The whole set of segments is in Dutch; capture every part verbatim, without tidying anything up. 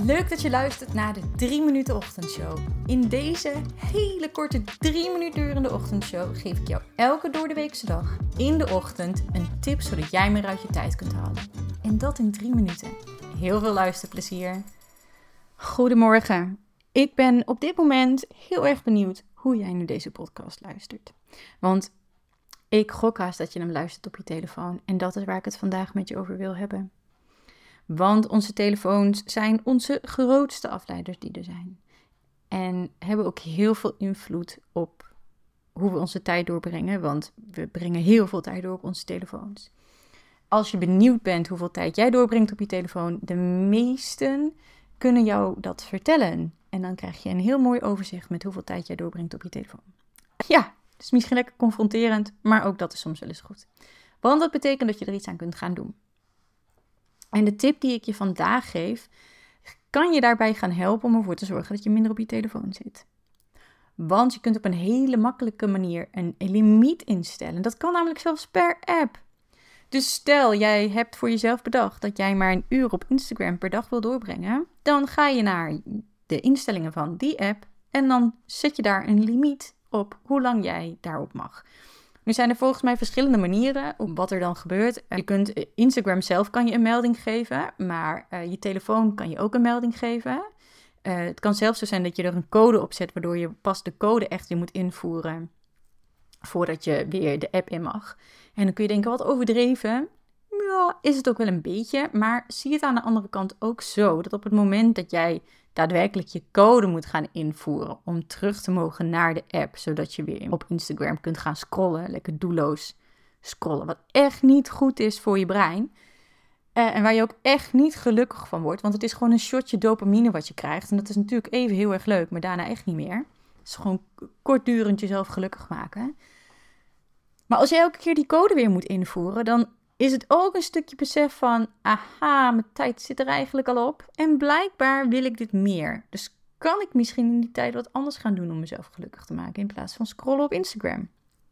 Leuk dat je luistert naar de drie minuten ochtendshow. In deze hele korte drie minuten durende ochtendshow geef ik jou elke doordeweekse dag in de ochtend een tip zodat jij meer uit je tijd kunt halen. En dat in drie minuten. Heel veel luisterplezier. Goedemorgen. Ik ben op dit moment heel erg benieuwd hoe jij nu deze podcast luistert. Want ik gok haast dat je hem luistert op je telefoon. En dat is waar ik het vandaag met je over wil hebben. Want onze telefoons zijn onze grootste afleiders die er zijn. En hebben ook heel veel invloed op hoe we onze tijd doorbrengen. Want we brengen heel veel tijd door op onze telefoons. Als je benieuwd bent hoeveel tijd jij doorbrengt op je telefoon, de meesten kunnen jou dat vertellen. En dan krijg je een heel mooi overzicht met hoeveel tijd jij doorbrengt op je telefoon. Ja, het is misschien lekker confronterend, maar ook dat is soms wel eens goed. Want dat betekent dat je er iets aan kunt gaan doen. En de tip die ik je vandaag geef, kan je daarbij gaan helpen om ervoor te zorgen dat je minder op je telefoon zit. Want je kunt op een hele makkelijke manier een limiet instellen. Dat kan namelijk zelfs per app. Dus stel, jij hebt voor jezelf bedacht dat jij maar een uur op Instagram per dag wil doorbrengen. Dan ga je naar de instellingen van die app en dan zet je daar een limiet op hoe lang jij daarop mag. Nu zijn er volgens mij verschillende manieren op wat er dan gebeurt. Je kunt Instagram zelf kan je een melding geven, maar uh, je telefoon kan je ook een melding geven. Uh, het kan zelfs zo zijn dat je er een code op zet, waardoor je pas de code echt weer moet invoeren voordat je weer de app in mag. En dan kun je denken, wat overdreven. Ja, is het ook wel een beetje, maar zie het aan de andere kant ook zo, dat op het moment dat jij daadwerkelijk je code moet gaan invoeren om terug te mogen naar de app, zodat je weer op Instagram kunt gaan scrollen, lekker doelloos scrollen, wat echt niet goed is voor je brein. Uh, en waar je ook echt niet gelukkig van wordt, want het is gewoon een shotje dopamine wat je krijgt. En dat is natuurlijk even heel erg leuk, maar daarna echt niet meer. Het is gewoon kortdurend jezelf gelukkig maken. Maar als jij elke keer die code weer moet invoeren, dan is het ook een stukje besef van, aha, mijn tijd zit er eigenlijk al op. En blijkbaar wil ik dit meer. Dus kan ik misschien in die tijd wat anders gaan doen om mezelf gelukkig te maken in plaats van scrollen op Instagram.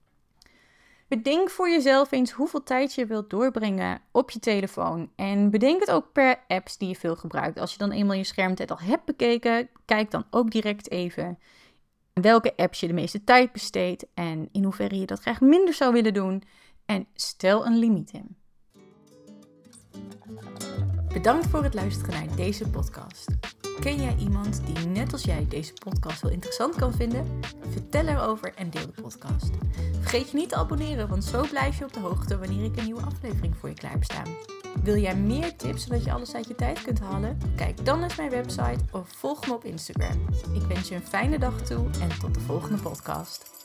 Bedenk voor jezelf eens hoeveel tijd je wilt doorbrengen op je telefoon. En bedenk het ook per apps die je veel gebruikt. Als je dan eenmaal je schermtijd al hebt bekeken, kijk dan ook direct even welke apps je de meeste tijd besteedt en in hoeverre je dat graag minder zou willen doen. En stel een limiet in. Bedankt voor het luisteren naar deze podcast. Ken jij iemand die net als jij deze podcast wel interessant kan vinden? Vertel erover en deel de podcast. Vergeet je niet te abonneren, want zo blijf je op de hoogte wanneer ik een nieuwe aflevering voor je klaar heb staan. Wil jij meer tips zodat je alles uit je tijd kunt halen? Kijk dan eens mijn website of volg me op Instagram. Ik wens je een fijne dag toe en tot de volgende podcast.